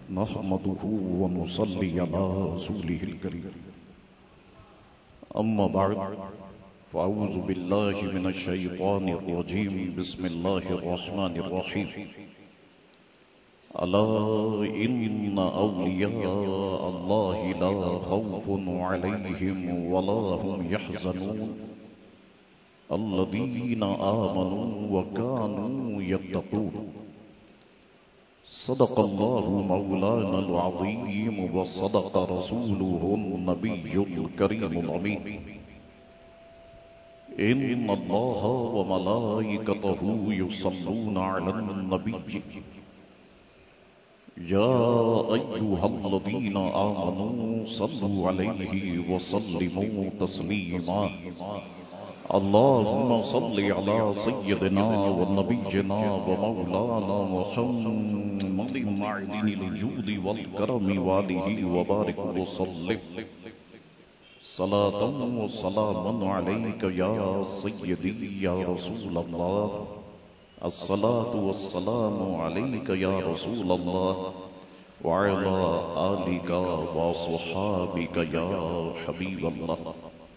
نحمده ونصلي على رسوله الكريم. أما بعد فأعوذ بالله من الشيطان الرجيم. بسم الله الرحمن الرحيم. ألا إن أولياء الله لا خوف عليهم ولا هم يحزنون الذين آمنوا وكانوا يتقون. صدق الله مولانا العظيم وصدق رسوله النبي الكريم الأمين. إن الله وملائكته يصلون على النبي يا أيها الذين آمنوا صلوا عليه وسلموا تسليما. اللهم صل على سيدنا ونبينا ومولانا محمد معدن الجود والكرم وآله وبارك وسلم صلاة وسلاما عليك يا سيدي يا رسول الله. الصلاة والسلام عليك يا رسول الله وعلى آلك وصحابك يا حبيب الله.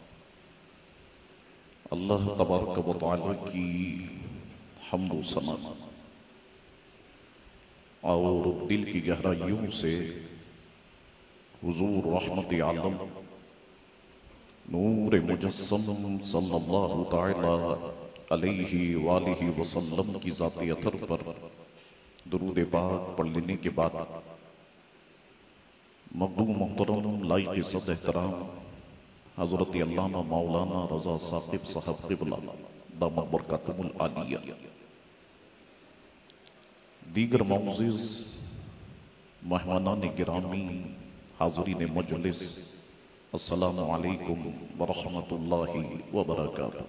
اللہ تبارک و تعالی کی حمد و ثنا اور دل کی گہرائیوں سے حضور رحمت عالم نور مجسم صلی اللہ تعالی علیہ وآلہ وسلم کی ذات اطہر پر درود پاک پڑھ لینے کے بعد مقدوم محترم لائق صد احترام حضرت علامہ مولانا رضا ثاقب صاحب قبلہ دامت برکاتہم العالیہ، دیگر معزز مہمانان گرامی، حاضرین مجلس، السلام علیکم ورحمۃ اللہ وبرکاتہ.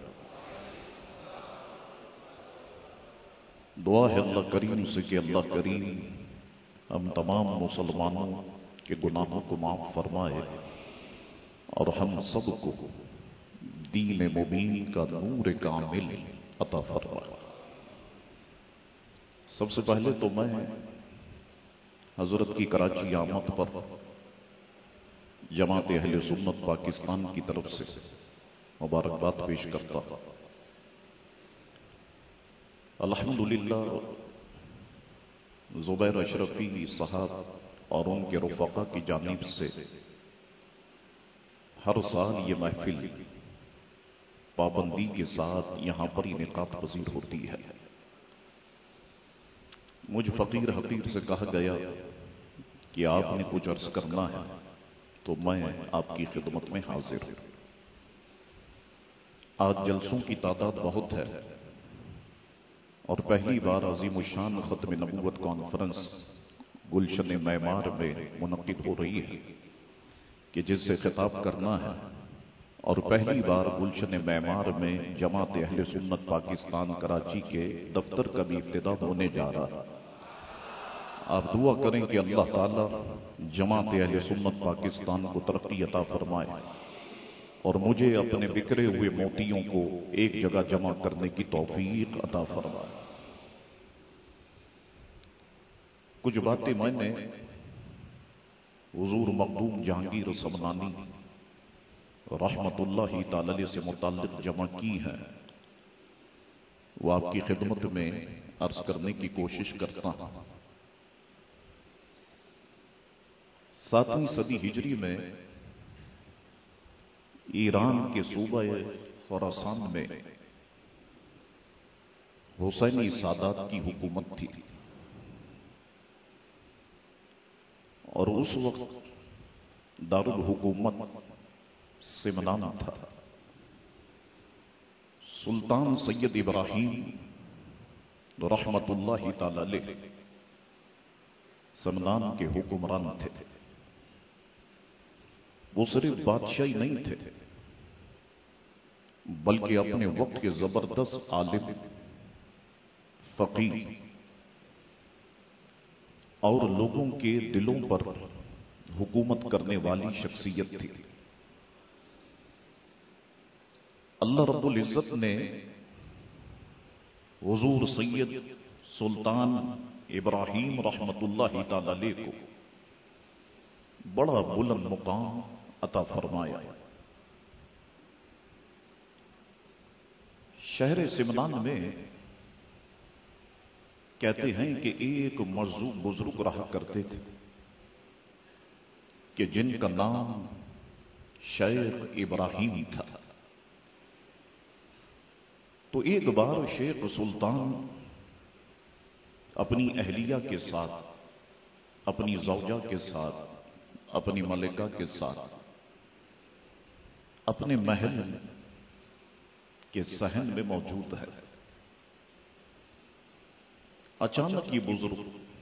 دعا ہے اللہ کریم سے کہ اللہ کریم ہم تمام مسلمانوں کے گناہوں کو معاف فرمائے اور ہم سب کو دین مبین کا نور کامل عطا فرمائے. سب سے پہلے تو میں حضرت کی کراچی آمد پر جماعت اہل سنت پاکستان کی طرف سے مبارکباد پیش کرتا ہوں. الحمدللہ زبیر اشرفی صاحب اور ان کے رفقا کی جانب سے ہر سال یہ محفل پابندی کے ساتھ یہاں پر انعقاد پذیر ہوتی ہے. مجھ فقیر حقیر سے کہا گیا کہ آپ نے کچھ عرض کرنا ہے تو میں آپ کی خدمت میں حاضر ہوں. آج جلسوں کی تعداد بہت ہے اور پہلی بار عظیم الشان ختم نبوت کانفرنس گلشن معمار میں منعقد ہو رہی ہے کہ جس سے خطاب کرنا ہے، اور پہلی بار گلشن معمار میں جماعت اہل سنت پاکستان کراچی کے دفتر کا بھی افتتاح ہونے جا رہا ہے. آپ دعا کریں کہ اللہ تعالی جماعت اہل سنت پاکستان کو ترقی عطا فرمائے اور مجھے اپنے بکھرے ہوئے موتیوں کو ایک جگہ جمع کرنے کی توفیق عطا فرمائے. کچھ باتیں میں نے حضور مقدوم جہانگیر سمنانی رحمت اللہ تعالی سے متعلق جمع کی ہیں، وہ آپ کی خدمت میں عرض کرنے کی کوشش کرتا ہوں. 7ویں صدی ہجری میں ایران کے صوبہ خراسان میں حسینی سادات کی حکومت تھی اور اس وقت دارالحکومت سمنان تھا. سلطان سید ابراہیم رحمت اللہ تعالی علیہ سمنان کے حکمران تھے. وہ صرف بادشاہی نہیں تھے بلکہ اپنے وقت کے زبردست عالم، فقیہ اور لوگوں کے دلوں پر حکومت کرنے والی شخصیت تھی. اللہ رب العزت نے حضور سید سلطان ابراہیم رحمت اللہ تعالی علیہ کو بڑا بلند مقام عطا فرمایا۔ شہر سمنان میں کہتے ہیں کہ ایک مرزوق بزرگ رہا کرتے تھے کہ جن کا نام شیخ ابراہیم تھا۔ تو ایک بار شیخ سلطان اپنی اہلیہ کے ساتھ، اپنی زوجہ کے ساتھ، اپنی ملکہ کے ساتھ اپنے محل کے صحن میں موجود ہے۔ اچانک یہ بزرگ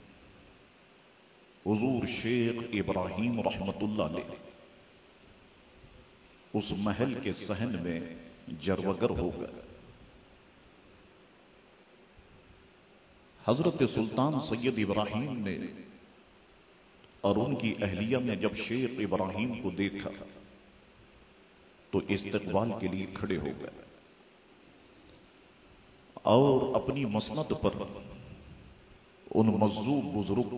حضور شیخ ابراہیم رحمت اللہ علیہ اس محل کے صحن میں جروگر ہو گئے۔ حضرت سلطان سید ابراہیم نے اور ان کی اہلیہ نے جب شیخ ابراہیم کو دیکھا تو استقبال کے لیے کھڑے ہو گئے اور اپنی مسند پر ان مظلوم بزرگ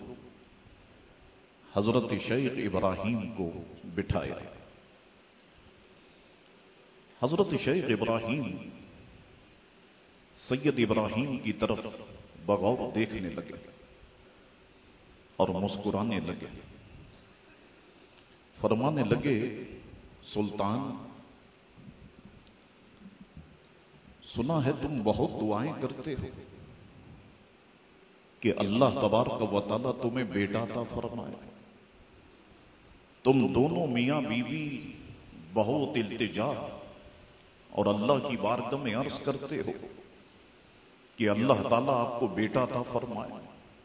حضرت شیخ ابراہیم کو بٹھایا۔ حضرت شیخ ابراہیم سید ابراہیم کی طرف بغور دیکھنے لگے اور مسکرانے لگے، فرمانے لگے سلطان، سنا ہے تم بہت دعائیں کرتے ہو کہ اللہ تبارک و تعالیٰ تمہیں بیٹا عطا فرمائے۔ تم دونوں میاں بیوی بہت التجا اور اللہ کی بارگاہ میں عرض کرتے ہو کہ اللہ تعالیٰ آپ کو بیٹا عطا فرمائے۔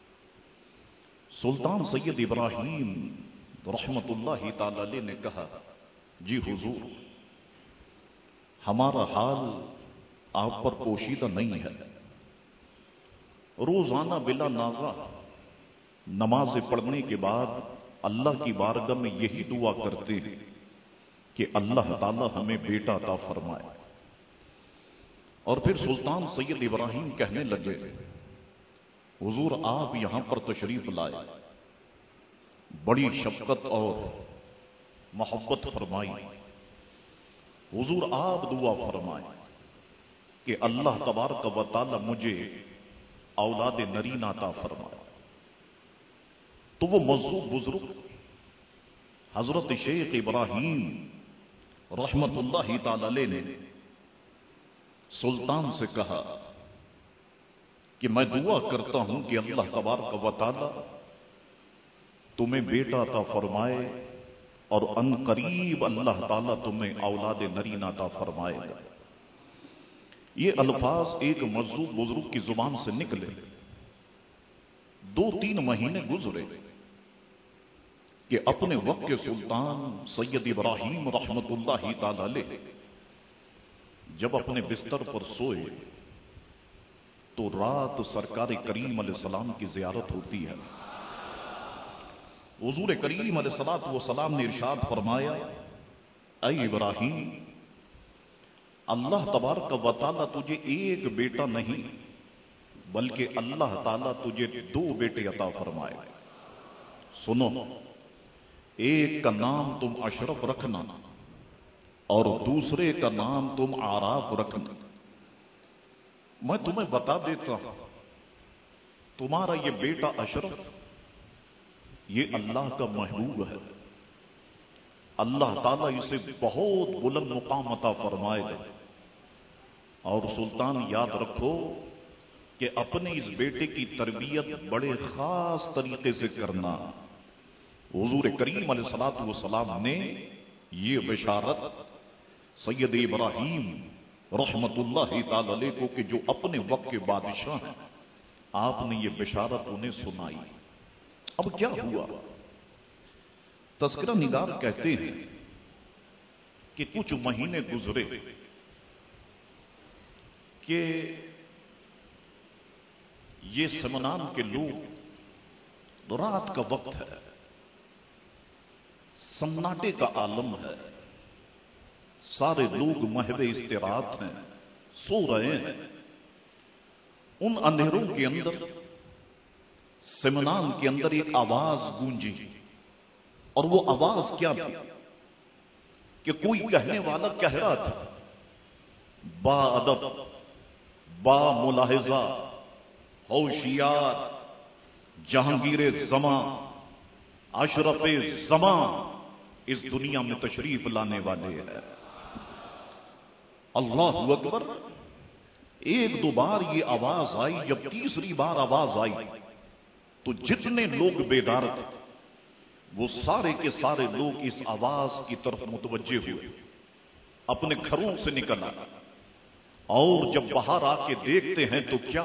سلطان سید ابراہیم رحمت اللہ تعالی علیہ نے کہا، جی حضور، ہمارا حال آپ پر پوشیدہ نہیں ہے۔ روزانہ بلا ناغہ نماز پڑھنے کے بعد اللہ کی بارگاہ میں یہی دعا کرتے ہیں کہ اللہ تعالی ہمیں بیٹا عطا فرمائے۔ اور پھر سلطان سید ابراہیم کہنے لگے، حضور آپ یہاں پر تشریف لائے، بڑی شفقت اور محبت فرمائی، حضور آپ دعا فرمائے کہ اللہ تبارک و تعالی مجھے اولاد نرین عطا فرمائے۔ تو وہ مظلوم بزرگ حضرت شیخ ابراہیم رحمت اللہ تعالی علیہ نے سلطان سے کہا کہ میں دعا کرتا ہوں کہ اللہ تبارک و تعالی تمہیں بیٹا عطا فرمائے اور ان قریب اللہ تعالی تمہیں اولاد نرین عطا فرمائے گا۔ یہ الفاظ ایک مظلوم بزرگ کی زبان سے نکلے، 2-3 مہینے گزرے کہ اپنے وقت کے سلطان سید ابراہیم رحمت اللہ تعالی علیہ جب اپنے بستر پر سوئے تو رات سرکار کریم علیہ السلام کی زیارت ہوتی ہے۔ حضور کریم علیہ السلام نے ارشاد فرمایا، اے ابراہیم، اللہ تبارک و تعالیٰ تجھے ایک بیٹا نہیں بلکہ اللہ تعالیٰ تجھے 2 بیٹے عطا فرمائے۔ سنو، ایک کا نام تم اشرف رکھنا اور دوسرے کا نام تم آراف رکھنا۔ میں تمہیں بتا دیتا ہوں، تمہارا یہ بیٹا اشرف یہ اللہ کا محبوب ہے، اللہ تعالیٰ اسے بہت بلند مقام عطا فرمائے گا۔ اور سلطان یاد رکھو کہ اپنے اس بیٹے کی تربیت بڑے خاص طریقے سے کرنا۔ حضور کریم علیہ السلام نے یہ بشارت سید ابراہیم رحمت اللہ تعالی علیہ کو کہ جو اپنے وقت کے بادشاہ ہیں، آپ نے یہ بشارت انہیں سنائی۔ اب کیا ہوا؟ تذکرہ نگار کہتے ہیں کہ کچھ مہینے گزرے کہ یہ سمنان کے لوگ، رات کا وقت ہے، سناٹے کا عالم ہے، سارے لوگ محو استراحت ہیں، سو رہے ہیں۔ ان اندھیروں کے اندر سمنان کے اندر ایک آواز گونجی، اور وہ آواز کیا تھی کہ کوئی کہنے والا کہہ رہا تھا با ادب، با ملاحظہ، ہوشیار، جہانگیر زماں، اشرف زماں اس دنیا میں تشریف لانے والے ہیں۔ اللہ اکبر۔ ایک دو بار یہ آواز آئی، جب تیسری بار آواز آئی تو جتنے لوگ بیدار تھے وہ سارے کے سارے لوگ اس آواز کی طرف متوجہ ہوئے، اپنے گھروں سے نکل آئے، اور جب باہر آ کے دیکھتے ہیں تو کیا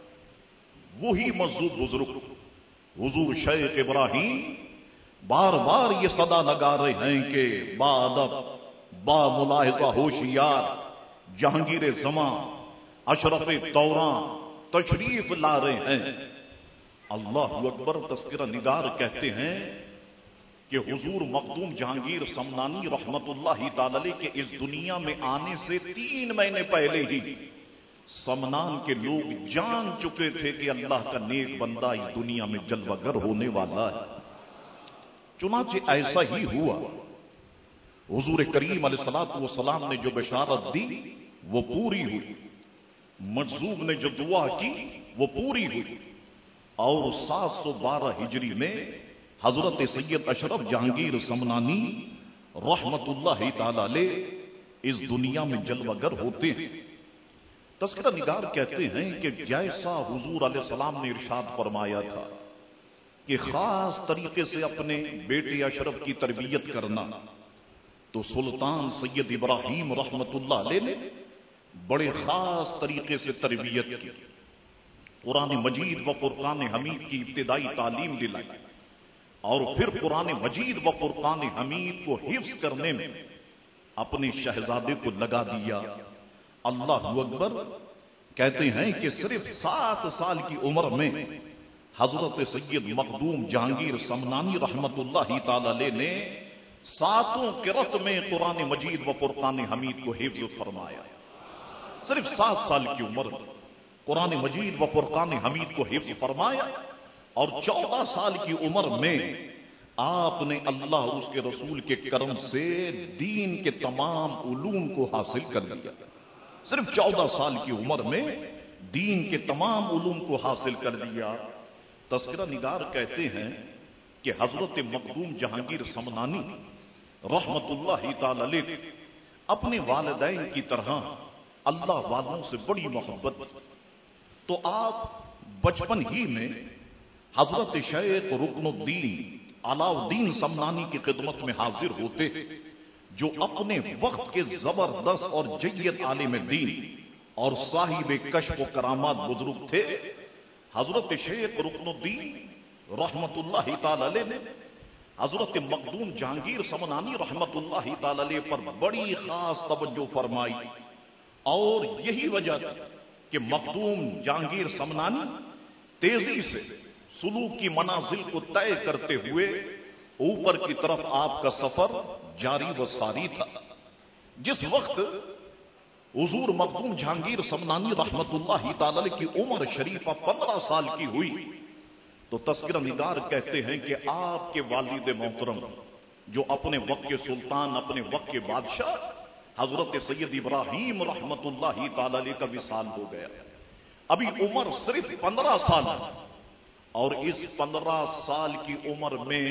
وہی مذہب بزرگ حضور شیخ ابراہیم بار بار یہ صدا لگا رہے ہیں کہ با ادب، با ملاحظہ، ہوشیار، جہانگیر زماں، اشرف دوراں تشریف لا رہے ہیں۔ اللہ اکبر۔ تذکرہ نگار کہتے ہیں کہ حضور مخدوم جہانگیر سمنانی رحمت اللہ تعالی علیہ کے اس دنیا میں آنے سے 3 مہینے پہلے ہی سمنان کے لوگ جان چکے تھے کہ اللہ کا نیک بندہ اس دنیا میں جلوہ گر ہونے والا ہے۔ چنانچہ ایسا ہی ہوا۔ حضور کریم علیہ الصلوۃ والسلام نے جو بشارت دی وہ پوری ہوئی، مجذوب نے جو دعا کی وہ پوری ہوئی، اور 712 ہجری میں حضرت سید اشرف جہانگیر سمنانی رحمت اللہ تعالی علیہ اس دنیا میں جلوہ گر ہوتے ہیں۔ تذکرہ نگار کہتے ہیں کہ جیسا حضور علیہ السلام نے ارشاد فرمایا تھا کہ خاص طریقے سے اپنے بیٹے اشرف کی تربیت کرنا، تو سلطان سید ابراہیم رحمت اللہ علیہ نے بڑے خاص طریقے سے تربیت کی، قرآن مجید و فرقان حمید کی ابتدائی تعلیم دلائی، اور پھر قرآن مجید و فرقان حمید کو حفظ کرنے میں اپنے شہزادے کو لگا دیا۔ اللہ اکبر۔ کہتے ہیں کہ صرف 7 سال کی عمر میں حضرت سید مخدوم جہانگیر سمنانی رحمت اللہ تعالی علیہ نے 7 قرأت میں قرآن مجید و فرقان حمید کو حفظ فرمایا۔ صرف 7 سال کی عمر میں قرآن مجید و فرقان حمید کو حفظ فرمایا، اور 14 سال کی عمر میں آپ نے اللہ اور اس کے رسول کے کرم سے دین کے تمام علوم کو حاصل کر لیا۔ صرف 14 سال کی عمر میں دین کے تمام علوم کو حاصل کر لیا۔ تذکرہ نگار کہتے ہیں کہ حضرت مخدوم جہانگیر سمنانی رحمت اللہ تعالی علیہ اپنے والدین کی طرح اللہ والوں سے بڑی محبت، تو آپ بچپن ہی میں حضرت شیخ رکن الدین علاء الدین سمنانی کی خدمت میں حاضر ہوتے، جو اپنے وقت کے زبردست اور جید عالم دین اور صاحب کشف و کرامات بزرگ تھے۔ حضرت شیخ رکن الدین رحمت اللہ تعالی علیہ نے حضرت مخدوم جہانگیر سمنانی رحمت اللہ تعالی علیہ پر بڑی خاص توجہ فرمائی، اور یہی وجہ تھی کہ مخدوم جہانگیر سمنانی تیزی سے سلوک کی منازل کو طے کرتے ہوئے اوپر کی طرف آپ کا سفر جاری و ساری تھا۔ جس وقت حضور مخدوم جہانگیر سمنانی رحمت اللہ تعالی علیہ کی عمر شریفہ 15 سال کی ہوئی، تو تذکرہ نگار کہتے ہیں کہ آپ کے والد محترم جو اپنے وقت کے سلطان، اپنے وقت کے بادشاہ حضرت سید ابراہیم رحمت اللہ تعالی علیہ کا وصال ہو گیا۔ ابھی عمر صرف 15 سال، اور اس 15 سال کی عمر میں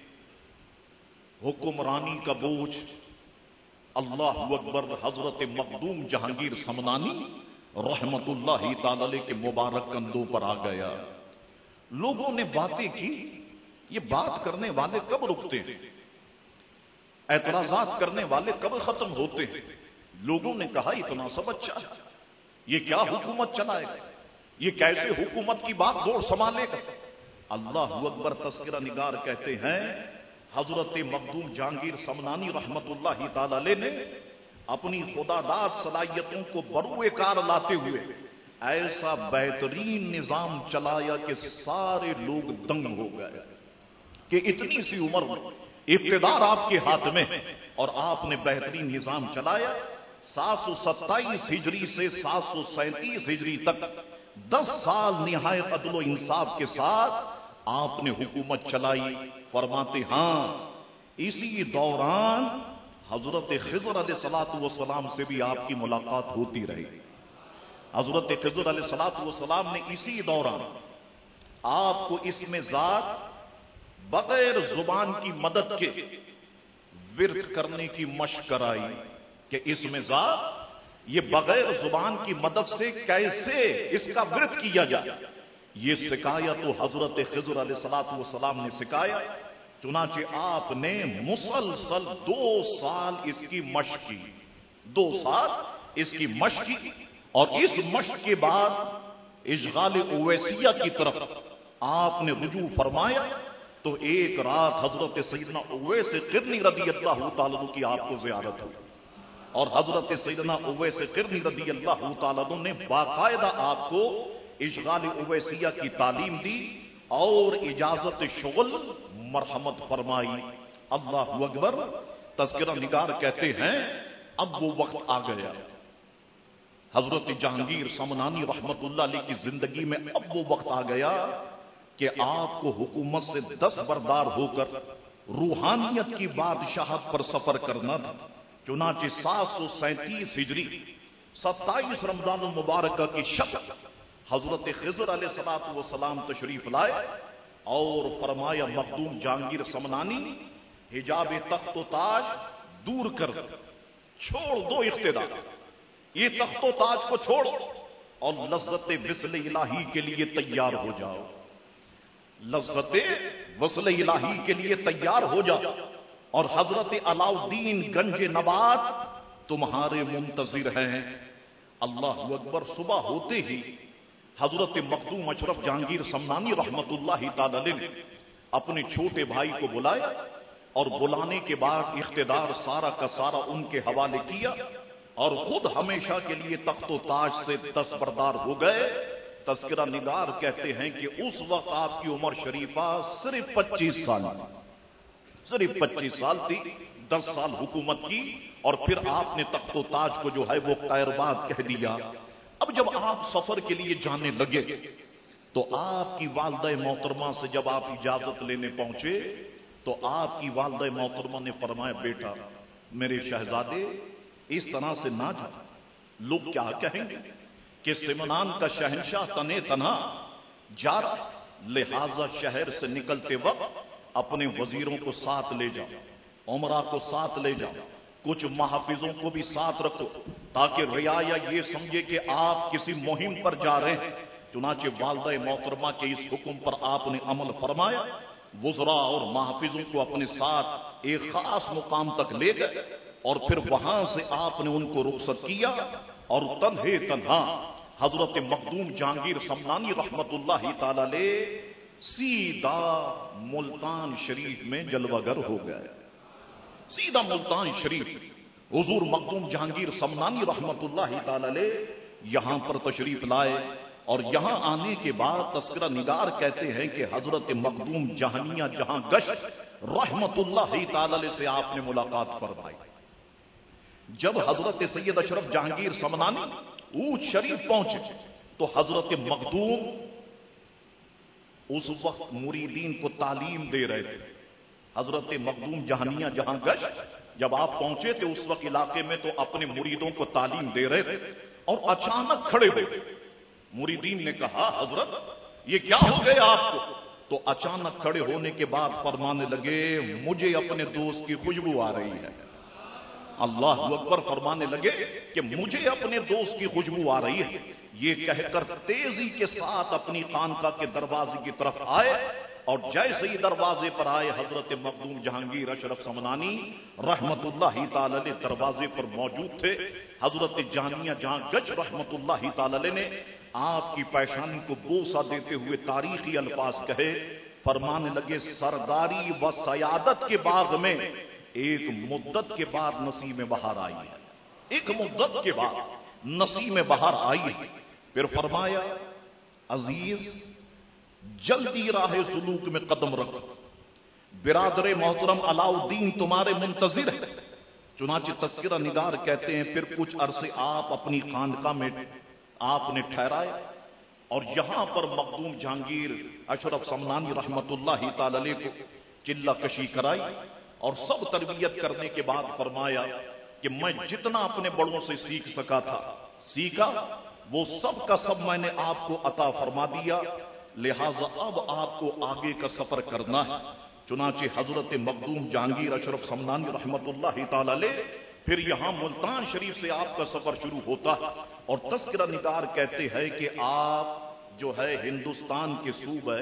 حکمرانی کا بوجھ اللہ اکبر حضرت مخدوم جہانگیر سمنانی رحمت اللہ تعالی علیہ کے مبارک کندھوں پر آ گیا۔ لوگوں نے باتیں کی، یہ بات کرنے والے کب رکتے ہیں؟ اعتراضات کرنے والے کب ختم ہوتے ہیں؟ لوگوں نے کہا اتنا سب اچھا ہے، یہ کیا حکومت چلائے گا، یہ کیسے حکومت کی بات دوڑ سنبھالے گا؟ اللہ اکبر۔ تذکرہ نگار کہتے ہیں حضرت مخدوم جہانگیر سمنانی رحمت اللہ تعالی علیہ نے اپنی خداداد صلاحیتوں کو بروئے کار لاتے ہوئے ایسا بہترین نظام چلایا کہ سارے لوگ دنگ ہو گئے کہ اتنی سی عمر میں اقتدار آپ کے ہاتھ میں، اور آپ نے بہترین نظام چلایا۔ 727 ہجری سے 737 ہجری تک 10 سال نہایت عدل و انصاف کے ساتھ آپ نے حکومت چلائی۔ فرماتے ہاں اسی دوران حضرت خضر علیہ الصلوۃ والسلام سے بھی آپ کی ملاقات ہوتی رہی. حضرت خضر علیہ الصلوۃ والسلام نے اسی دوران آپ کو اس میں ذات بغیر زبان کی مدد کے ورد کرنے کی مشق کرائی کہ اس میں ذات یہ بغیر زبان کی مدد سے کیسے اس کا ورد کیا جائے. یہ سکھایا تو حضرت خضر علیہ الصلوۃ والسلام نے سکھایا. چنانچہ آپ نے مسلسل 2 سال اس کی مشق کی. 2 سال اس کی مشق کی اور اس مشق کے بعد اشغال اویسیہ کی طرف آپ نے رجوع فرمایا. تو ایک رات حضرت سیدنا اویس قرنی رضی اللہ تعالیٰ عنہ کی آپ کو زیارت ہوئی اور حضرت سیدنا اویس قرنی رضی اللہ تعالیٰ عنہ نے باقاعدہ آپ کو اشغال اویسیہ کی تعلیم دی اور اجازت شغل مرحمت فرمائی. اللہ اکبر. تذکرہ نگار کہتے ہیں اب وہ وقت آ گیا. حضرت جہانگیر سمنانی رحمت اللہ علیہ کی زندگی میں اب وہ وقت آ گیا کہ آپ کو حکومت سے دستبردار ہو کر روحانیت کی بادشاہت پر سفر کرنا تھا. چنانچہ 737 ہجری 27 رمضان المبارکہ کی شب حضرت خضر علیہ الصلوۃ والسلام تشریف لائے اور فرمایا مخدوم جہانگیر سمنانی حجاب تخت و تاج دور کر چھوڑ دو اقتدار. یہ تخت و تاج کو چھوڑ اور لذت وصل الہی کے لیے تیار ہو جاؤ. لذت وصل الہی کے لیے تیار ہو جاؤ اور حضرت علاؤ الدین گنج نبات تمہارے منتظر ہیں. اللہ اکبر. صبح ہوتے ہی حضرت مخدوم اشرف جہانگیر سمنانی رحمت اللہ تعالی نے اپنے چھوٹے بھائی کو بلایا اور بلانے کے بعد اقتدار سارا کا سارا ان کے حوالے کیا اور خود ہمیشہ کے لیے تخت و تاج سے دستبردار ہو گئے. تذکرہ نگار کہتے ہیں کہ اس وقت آپ کی عمر شریفہ صرف 25 سال صرف 25 سال تھی. 10 سال حکومت کی اور پھر آپ نے تخت و تاج کو جو ہے وہ قیرباد کہہ دیا. اب جب آپ سفر کے لیے جانے لگے تو آپ کی والدہ محترمہ سے جب آپ اجازت لینے پہنچے تو آپ کی والدہ محترمہ نے فرمایا بیٹا میرے شہزادے اس طرح سے نہ جا. لوگ کیا کہیں گے کہ سمنان کا شہنشاہ تنے تنہا جا رہا. لہذا شہر سے نکلتے وقت اپنے وزیروں کو ساتھ لے جاؤ, عمرہ کو ساتھ لے جاؤ, کچھ محافظوں کو بھی ساتھ رکھو تاکہ رعایا یہ سمجھے کہ آپ کسی مہم پر جا رہے ہیں. چنانچہ والدہ محترمہ کے اس حکم پر آپ نے عمل فرمایا. وزراء اور محافظوں کو اپنے ساتھ ایک خاص مقام تک لے گئے اور پھر وہاں سے آپ نے ان کو رخصت کیا اور تنہے تنہا حضرت مخدوم جہانگیر سمنانی رحمت اللہ تعالی علیہ سیدھا ملتان شریف میں جلوہ گر ہو گئے. سیدھا ملتان شریف حضور مخدوم جہانگیر سمنانی رحمت اللہ تعالی علیہ یہاں پر تشریف لائے اور یہاں آنے کے بعد تذکرہ نگار کہتے ہیں کہ حضرت مخدوم جہانیہ جہاں گشت رحمت اللہ تعالی علیہ سے آپ نے ملاقات فرمائی. جب حضرت سید اشرف جہانگیر سمنانی اونچ شریف پہنچے تو حضرت مخدوم اس وقت مریدین کو تعلیم دے رہے تھے. حضرت مخدوم جہانیہ جہاں گشت جب آپ پہنچے تھے اس وقت علاقے میں تو اپنے مریدوں کو تعلیم دے رہے تھے اور اچانک کھڑے ہوئے. مریدین نے کہا حضرت یہ کیا ہو گیا آپ کو؟ تو اچانک کھڑے ہونے کے بعد فرمانے لگے مجھے اپنے دوست کی خوشبو آ رہی ہے. اللہ اکبر. فرمانے لگے کہ مجھے اپنے دوست کی خوشبو آ رہی ہے. یہ کہہ کر تیزی کے ساتھ اپنی خانقاہ کے دروازے کی طرف آئے اور جیسے ہی دروازے پر آئے حضرت مخدوم جہانگیر اشرف سمنانی رحمت اللہ تعالی علیہ دروازے پر موجود تھے. حضرت جہانیہ جہاں گچ رحمت اللہ تعالی علیہ نے آپ کی پیشانی کو بوسہ دیتے ہوئے تاریخی الفاظ کہے. فرمانے لگے سرداری و سیادت کے باغ میں ایک مدت کے بعد نسیم بہار آئی ہے. ایک مدت کے بعد نسیم بہار آئی ہے. پھر فرمایا عزیز جلدی راہ سلوک میں قدم رکھو, برادر محترم علاؤ الدین تمہارے منتظر ہے. چنانچہ تذکرہ نگار کہتے ہیں پھر کچھ عرصے آپ اپنی خانقاہ میں آپ نے ٹھہرائے اور یہاں پر مخدوم جہانگیر اشرف سمنانی رحمت اللہ تعالی علیہ کو چلہ کشی کرائی اور سب تربیت کرنے کے بعد فرمایا کہ میں جتنا اپنے بڑوں سے سیکھ سکا تھا سیکھا، وہ سب کا سب میں نے آپ کو عطا فرما دیا، لہذا اب آپ کو آگے کا سفر کرنا ہے۔ چنانچہ حضرت مخدوم جہانگیر اشرف سمنانی رحمت اللہ تعالی علیہ پھر یہاں ملتان شریف سے آپ کا سفر شروع ہوتا ہے، اور تذکرہ نگار کہتے ہیں کہ آپ جو ہے ہندوستان کے صوبہ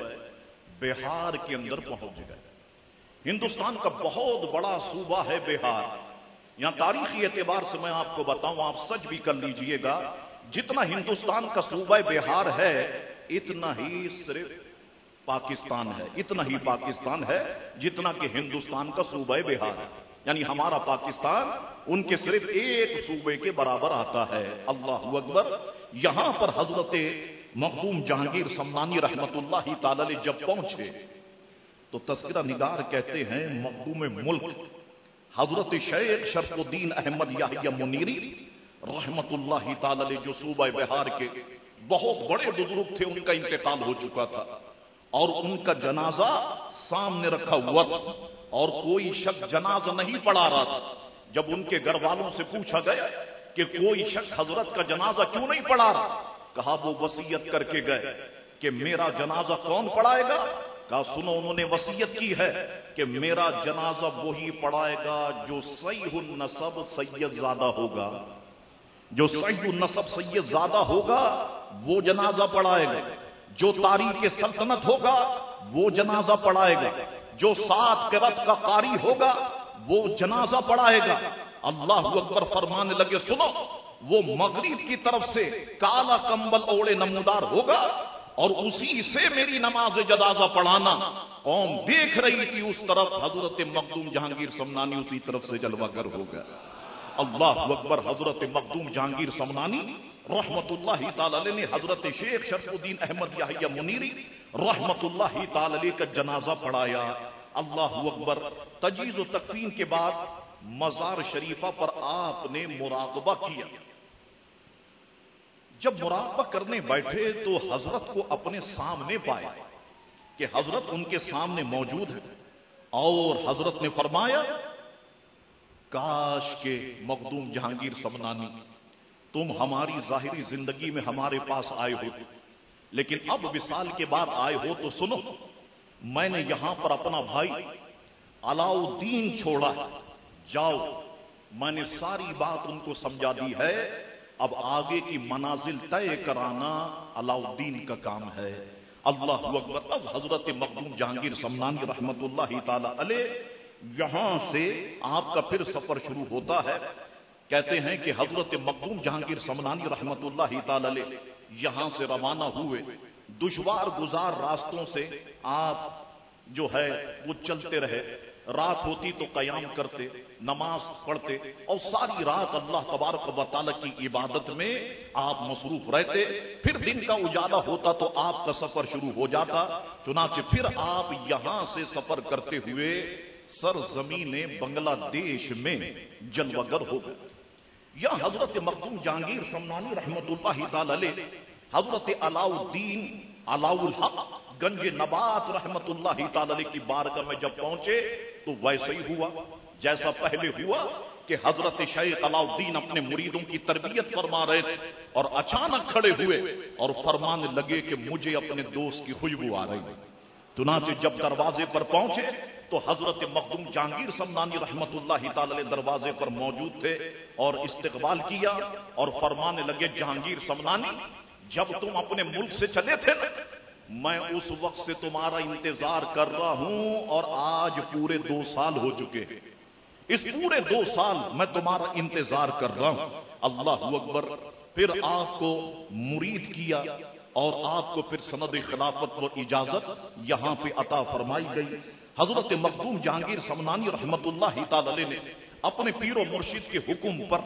بہار کے اندر پہنچ گئے۔ ہندوستان کا بہت بڑا صوبہ ہے بہار، یہاں تاریخی اعتبار سے میں آپ کو بتاؤں، آپ سچ بھی کر لیجئے گا، جتنا ہندوستان کا صوبہ بہار ہے اتنا ہی صرف پاکستان ہے، اتنا ہی پاکستان ہے جتنا کہ ہندوستان کا صوبہ بہار ہے، یعنی ہمارا پاکستان ان کے صرف ایک صوبے کے برابر آتا ہے۔ اللہ اکبر۔ یہاں پر حضرت مخدوم جہانگیر سمنانی رحمت اللہ تعالی علیہ جب پہنچے تو تذکرہ نگار کہتے ہیں مخدوم ملک حضرت شیخ شرف الدین احمد یحییٰ منیری رحمت اللہ تعالی علیہ جو صوبہ بہار کے بہت بڑے بزرگ تھے، ان کا انتقال ہو چکا تھا اور ان کا جنازہ سامنے رکھا ہوا تھا اور کوئی شخص جنازہ نہیں پڑھا رہا تھا۔ جب ان کے گھر والوں سے پوچھا گیا کہ کوئی شخص حضرت کا جنازہ کیوں نہیں پڑھا رہا، کہا وہ وصیت کر کے گئے کہ میرا جنازہ کون پڑھائے گا؟ کہا سنو، انہوں نے وصیت کی ہے کہ میرا جنازہ وہی پڑھائے گا جو صحیح النسب سید زادہ ہوگا، جو صحیح النسب سید زادہ ہوگا وہ جنازہ پڑھائے گا، جو تاریخ سلطنت ہوگا وہ جنازہ پڑھائے گا، جو 7 قرات کا قاری ہوگا وہ جنازہ پڑھائے گا۔ اللہ اکبر فرمانے لگے سنو، وہ مغرب کی طرف سے کالا کمبل اوڑے نمودار ہوگا اور اسی سے میری نماز جنازہ پڑھانا۔ قوم دیکھ رہی تھی اس طرف، حضرت مخدوم جہانگیر سمنانی اسی طرف سے جلوہ گر ہوگا۔ اللہ اکبر۔ حضرت مخدوم جہانگیر سمنانی رحمت اللہ تعالی علیہ نے حضرت شیخ شرف الدین احمد یحییٰ منیری رحمت اللہ تعالی علیہ کا جنازہ پڑھایا۔ اللہ اکبر۔ تجہیز و تکفین کے بعد مزار شریفہ پر آپ نے مراقبہ کیا۔ جب مراقبہ کرنے بیٹھے تو حضرت کو اپنے سامنے پائے کہ حضرت ان کے سامنے موجود ہے، اور حضرت نے فرمایا کاش کہ مخدوم جہانگیر سمنانی تم ہماری ظاہری زندگی میں ہمارے پاس آئے ہو، لیکن اب وصال کے بعد آئے ہو تو سنو، میں نے یہاں پر اپنا بھائی علاء الدین چھوڑا ہے، جاؤ، میں نے ساری بات ان کو سمجھا دی ہے، اب آگے کی منازل طے کرانا علاء الدین کا کام ہے۔ اللہ اکبر۔ اب حضرت مخدوم جہانگیر سمنانی رحمت اللہ تعالی علیہ یہاں سے آپ کا پھر سفر شروع ہوتا ہے۔ کہتے ہیں کہ حضرت مخدوم جہانگیر سمنانی رحمت اللہ تعالی علیہ یہاں سے روانہ ہوئے، دشوار گزار راستوں سے آپ جو ہے وہ چلتے رہے، رات ہوتی تو قیام کرتے، نماز پڑھتے اور ساری رات اللہ تبارک و تعالی کی عبادت میں آپ مصروف رہتے۔ پھر دن کا اجالا ہوتا تو آپ کا سفر شروع ہو جاتا۔ چنانچہ پھر آپ یہاں سے سفر کرتے ہوئے سرزمین بنگلہ دیش میں جلوہ گر ہو گئے۔ یا حضرت مخدوم جہانگیر سمنانی رحمت اللہ تعالی علیہ حضرت علاء الدین علاء الحق گنج نبات رحمت اللہ تعالی علیہ کی بارگاہ میں جب پہنچے تو ویسے ہی ہوا جیسا پہلے ہوا کہ حضرت شیخ علاء الدین اپنے مریدوں کی تربیت فرما رہے تھے اور اچانک کھڑے ہوئے اور فرمانے لگے کہ مجھے اپنے دوست کی خوشبو آ رہی ہے۔ چنانچہ جب دروازے پر پہنچے تو حضرت مخدوم جہانگیر سمنانی رحمت اللہ تعالی علیہ دروازے پر موجود تھے اور استقبال کیا اور فرمانے لگے جہانگیر سمنانی، جب تم اپنے ملک سے چلے تھے میں اس وقت سے تمہارا انتظار کر رہا ہوں اور آج پورے 2 سال ہو چکے ہیں، اس پورے 2 سال میں تمہارا انتظار کر رہا ہوں۔ اللہ اکبر۔ پھر آپ کو مرید کیا اور آپ کو پھر سند خلافت اور اجازت یہاں پہ عطا فرمائی گئی۔ حضرت مخدوم جہانگیر سمنانی رحمت اللہ تعالی علیہ نے اپنے پیر و مرشد کے حکم پر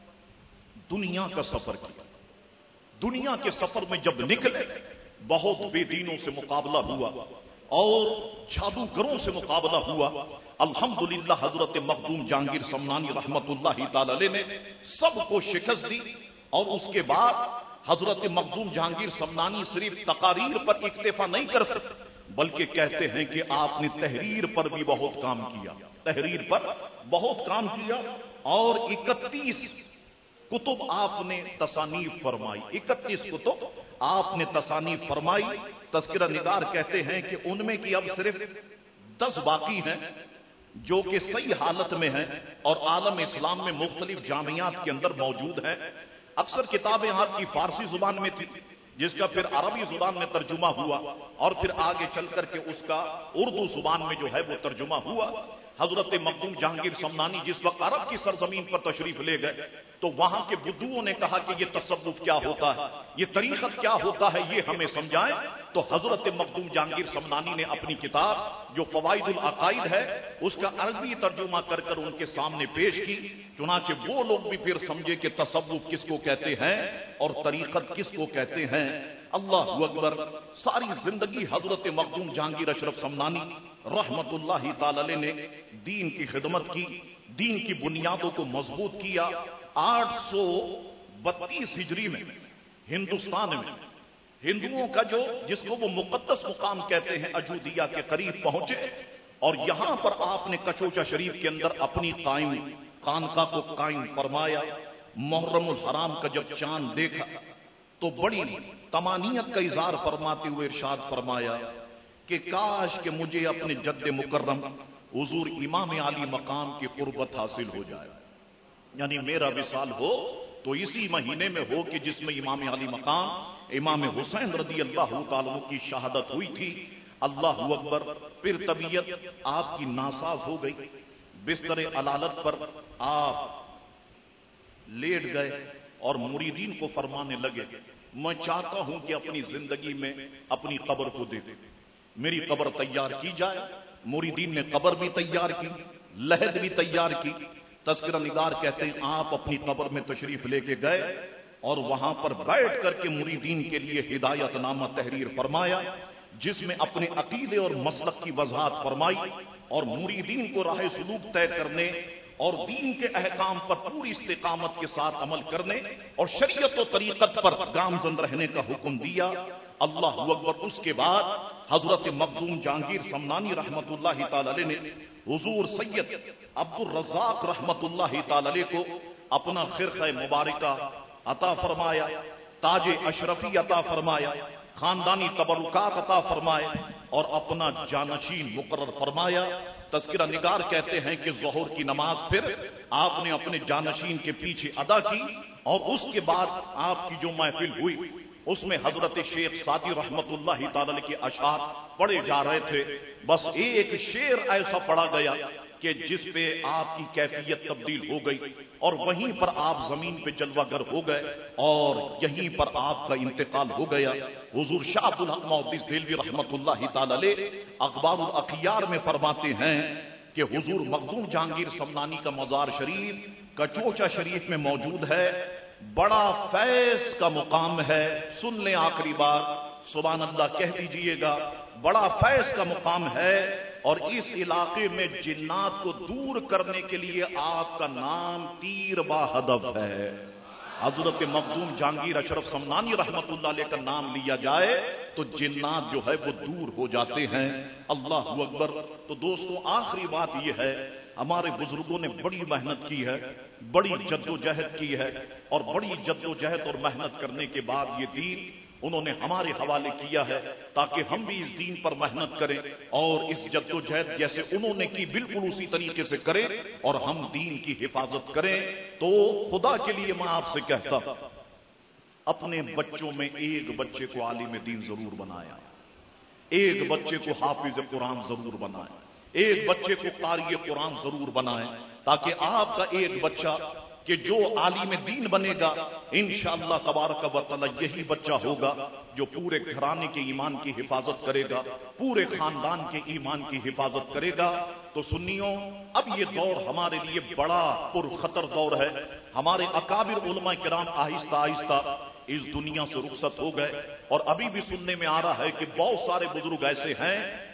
دنیا کا سفر کیا۔ دنیا کے سفر میں جب نکلے بہت بے دینوں سے مقابلہ ہوا اور جادوگروں سے مقابلہ ہوا۔ الحمدللہ حضرت مخدوم جہانگیر سمنانی رحمت اللہ تعالی علیہ نے سب کو شکست دی، اور اس کے بعد حضرت مخدوم جہانگیر سمنانی صرف تقاریر پر اکتفا نہیں کرتے بلکہ کہتے ہیں کہ آپ نے تحریر پر بھی بہت کام کیا، تحریر پر بہت کام کیا، اور 31 کتب آپ نے تصانیف فرمائی، 31 کتب آپ نے تصانیف فرمائی۔ تذکرہ نگار کہتے ہیں کہ ان میں کی اب صرف 10 باقی ہیں جو کہ صحیح حالت میں ہیں اور عالم اسلام میں مختلف جامعات کے اندر موجود ہیں۔ اکثر کتابیں آپ کی فارسی زبان میں تھی، جس کا پھر عربی زبان میں ترجمہ ہوا، اور پھر آگے چل کر کے اس کا اردو زبان میں جو ہے وہ ترجمہ ہوا۔ حضرت مخدوم جہانگیر سمنانی جس وقت عرب کی سرزمین پر تشریف لے گئے تو وہاں کے بدوؤں نے کہا کہ یہ تصوف کیا ہوتا ہے، یہ طریقت کیا ہوتا ہے، یہ ہمیں سمجھائیں۔ تو حضرت مخدوم جہانگیر سمنانی نے اپنی کتاب جو فوائد العقائد ہے اس کا عربی ترجمہ کر کر ان کے سامنے پیش کی۔ چنانچہ وہ لوگ بھی پھر سمجھے کہ تصوف کس کو کہتے ہیں اور طریقت کس کو کہتے ہیں۔ اللہ اکبر۔ ساری زندگی حضرت مخدوم جہانگیر اشرف سمنانی رحمت اللہ تعالی علیہ نے دین کی خدمت کی، دین کی بنیادوں کو مضبوط کیا۔ 832 ہجری میں ہندوستان میں ہندوؤں کا جس کو وہ مقدس مقام کہتے ہیں اجودیہ کے قریب پہنچے، اور یہاں پر آپ نے کچوچا شریف کے اندر اپنی خانقاہ کو قائم فرمایا۔ محرم الحرام کا جب چاند دیکھا تو بڑی تمانیت کا اظہار فرماتے ہوئے ارشاد فرمایا کہ کاش کہ مجھے اپنے جد مکرم حضور امام علی مقام کی قربت حاصل ہو جائے، یعنی میرا وصال ہو تو اسی مہینے میں ہو کہ جس میں امام علی مقام امام حسین رضی اللہ تعالیٰ عنہ کی شہادت ہوئی تھی۔ اللہ اکبر۔ پھر طبیعت آپ کی ناساز ہو گئی، بستر علالت پر آپ لیٹ گئے اور مریدین کو فرمانے لگے میں چاہتا ہوں کہ اپنی زندگی میں اپنی قبر کو دیکھیں، میری قبر تیار کی جائے۔ مریدین نے قبر بھی تیار کی، لحد بھی تیار کی۔ تذکرہ نگار کہتے ہیں آپ اپنی قبر میں تشریف لے کے گئے اور وہاں پر بیٹھ کر کے مریدین کے لیے ہدایت نامہ تحریر فرمایا، جس میں اپنے عقیدے اور مسلک کی وضاحت فرمائی اور مریدین کو راہ سلوک طے کرنے اور دین کے احکام پر پوری استقامت کے ساتھ عمل کرنے اور شریعت و طریقت پر گامزن رہنے کا حکم دیا۔ اللہ اکبر۔ اس کے بعد حضرت مخدوم جہانگیر سمنانی رحمت اللہ تعالی علیہ نے حضور سید عبد الرزاق رحمت اللہ تعالی علیہ کو اپنا خرقہ مبارکہ عطا فرمایا، تاج اشرفی عطا فرمایا، خاندانی تبرکات عطا فرمائے اور اپنا جانشین مقرر فرمایا۔ تذکرہ نگار کہتے ہیں کہ ظہر کی نماز پھر آپ نے اپنے جانشین کے پیچھے ادا کی، اور اس کے بعد آپ کی جو محفل ہوئی اس میں حضرت شیخ سعدی رحمت اللہ تعالی کے اشعار پڑھے جا رہے تھے۔ بس ایک شعر ایسا پڑھا گیا کہ جس پہ آپ کی کیفیت تبدیل ہو گئی اور وہیں پر آپ زمین پہ جلوہ گر ہو گئے اور یہیں پر آپ کا انتقال ہو گیا۔ حضور شاہ عبد الحق محدث دہلوی رحمت اللہ تعالی علیہ اخبار الاخیار میں فرماتے ہیں کہ حضور مخدوم جہانگیر سمنانی کا مزار شریف کچوچا شریف میں موجود ہے، بڑا فیض کا مقام ہے۔ سن لیں آخری بار، سبحان اللہ کہہ دیجئے گا، بڑا فیض کا مقام ہے، اور اس علاقے میں جنات کو دور کرنے کے لیے آپ کا نام تیر با ہدف ہے۔ حضرت مخدوم جہانگیر اشرف سمنانی رحمت اللہ علیہ کا نام لیا جائے تو جنات جو ہے وہ دور ہو جاتے ہیں۔ اللہ اکبر۔ تو دوستو آخری بات یہ ہے، ہمارے بزرگوں نے بڑی محنت کی ہے، بڑی جد و جہد کی ہے، اور بڑی جد و جہد اور محنت کرنے کے بعد یہ دین انہوں نے ہمارے حوالے کیا ہے تاکہ ہم بھی اس دین پر محنت کریں اور اس جد و جہد جیسے انہوں نے کی بالکل اسی طریقے سے کریں اور ہم دین کی حفاظت کریں۔ تو خدا کے لیے میں آپ سے کہتا اپنے بچوں میں ایک بچے کو عالم دین ضرور بنایا، ایک بچے کو حافظ قرآن ضرور بنائیں، ایک بچے کو قاری قرآن ضرور بنائیں، تاکہ آپ کا ایک بچہ کہ جو عالم دین بنے گا انشاءاللہ تبارک و تعالی یہی بچہ ہوگا جو پورے گھرانے کے ایمان کی حفاظت کرے گا، پورے خاندان کے ایمان کی حفاظت کرے گا۔ تو سنیوں، اب یہ دور ہمارے لیے بڑا پرخطر دور ہے۔ ہمارے اکابر علماء کرام آہستہ آہستہ اس دنیا سے رخصت ہو گئے، اور ابھی بھی سننے میں آ رہا ہے کہ بہت سارے بزرگ ایسے ہیں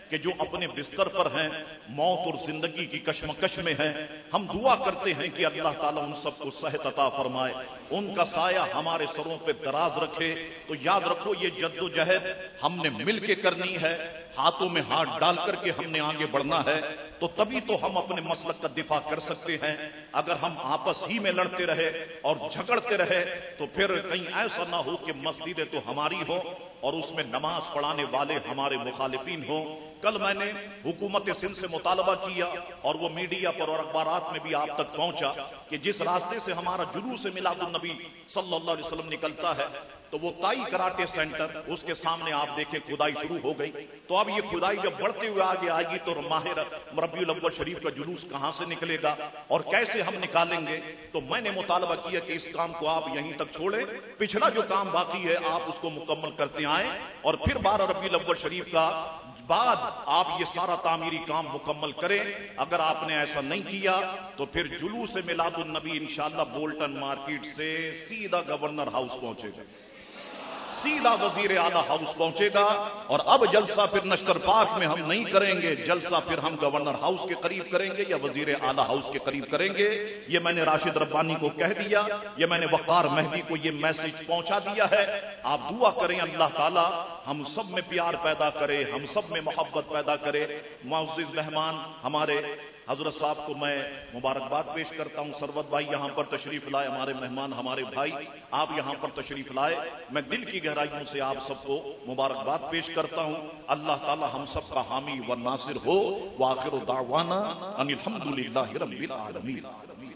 کہ جو اپنے بستر پر ہیں، موت اور زندگی کی کشمکش میں ہیں، ہم دعا کرتے ہیں کہ اللہ تعالیٰ ان سب کو صحت عطا فرمائے، ان کا سایہ ہمارے سروں پہ دراز رکھے۔ تو یاد رکھو یہ جدوجہد ہم نے مل کے کرنی ہے، ہاتھوں میں ہاتھ ڈال کر کے ہم نے آگے بڑھنا ہے، تو تبھی تو ہم اپنے مسلک کا دفاع کر سکتے ہیں۔ اگر ہم آپس ہی میں لڑتے رہے اور جھگڑتے رہے تو پھر کہیں ایسا نہ ہو کہ مسجدیں تو ہماری ہو اور اس میں نماز پڑھانے والے ہمارے مخالفین ہوں۔ کل میں نے حکومت سندھ سے مطالبہ کیا اور وہ میڈیا پر اور اخبارات میں بھی آپ تک پہنچا کہ جس راستے سے ہمارا جلوس میلاد النبی صلی اللہ علیہ وسلم نکلتا ہے تو وہ تائی کراٹے سینٹر، اس کے سامنے آپ دیکھیں کھدائی شروع ہو گئی۔ تو اب یہ کھدائی جب بڑھتے ہوئے آگے آئے گی تو ماہ ربیع الاول شریف کا جلوس کہاں سے نکلے گا اور کیسے ہم نکالیں گے؟ تو میں نے مطالبہ کیا کہ اس کام کو آپ یہیں تک چھوڑیں، پچھلا جو کام باقی ہے آپ اس کو مکمل کرتے آئیں اور پھر 12 ربیع الاول شریف کا بعد آپ یہ سارا تعمیری کام مکمل کریں۔ اگر آپ نے ایسا نہیں کیا تو پھر جلوس میلاد النبی انشاءاللہ بولٹن مارکیٹ سے سیدھا گورنر ہاؤس پہنچے گا، سیدھا وزیر اعلیٰ ہاؤس پہنچے گا۔ اور اب جلسہ پھر نشتر پاک میں ہم نہیں کریں گے، جلسہ پھر ہم گورنر ہاؤس کے قریب کریں گے یا وزیر اعلیٰ ہاؤس کے قریب کریں گے۔ یہ میں نے راشد ربانی کو کہہ دیا، یہ میں نے وقار مہدی کو یہ میسج پہنچا دیا ہے۔ آپ دعا کریں اللہ تعالی ہم سب میں پیار پیدا کرے، ہم سب میں محبت پیدا کرے۔ معزز مہمان ہمارے حضرت صاحب کو میں مبارکباد پیش کرتا ہوں۔ سرورت بھائی یہاں پر تشریف لائے، ہمارے مہمان ہمارے بھائی آپ یہاں پر تشریف لائے، میں دل کی گہرائیوں سے آپ سب کو مبارکباد پیش کرتا ہوں۔ اللہ تعالی ہم سب کا حامی و ناصر ہو۔ وآخر دعوانا ان الحمد للہ رب العالمین۔